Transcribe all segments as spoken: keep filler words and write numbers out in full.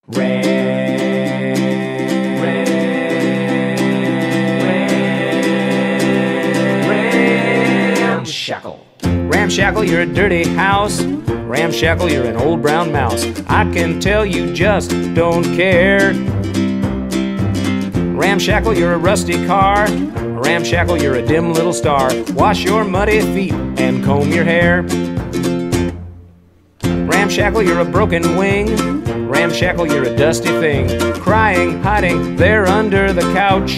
Ram, ram, ram, ramshackle. Ramshackle, you're a dirty house. Ramshackle, you're an old brown mouse. I can tell you just don't care. Ramshackle, you're a rusty car. Ramshackle, you're a dim little star. Wash your muddy feet and comb your hair. Ramshackle, you're a broken wing. Ramshackle, you're a dusty thing, crying, hiding there under the couch.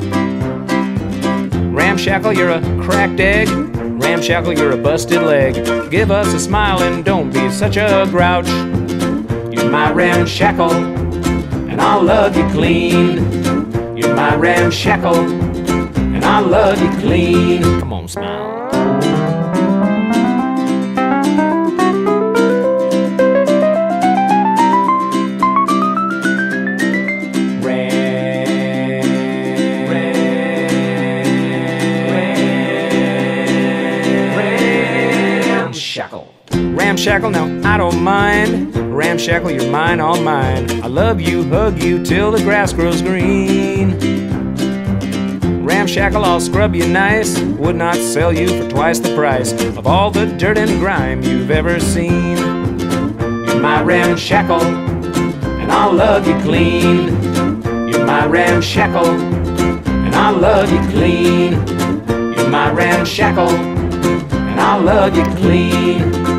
Ramshackle, you're a cracked egg. Ramshackle, you're a busted leg. Give us a smile and don't be such a grouch. You're my ramshackle, and I'll love you clean. You're my ramshackle, and I'll love you clean. Come on, smile. Ramshackle. Ramshackle, now I don't mind. Ramshackle, you're mine, all mine. I love you, hug you till the grass grows green. Ramshackle, I'll scrub you nice. Would not sell you for twice the price of all the dirt and grime you've ever seen. You're my ramshackle, and I'll love you clean. You're my ramshackle, and I'll love you clean. You're my ramshackle, and I'll love you clean.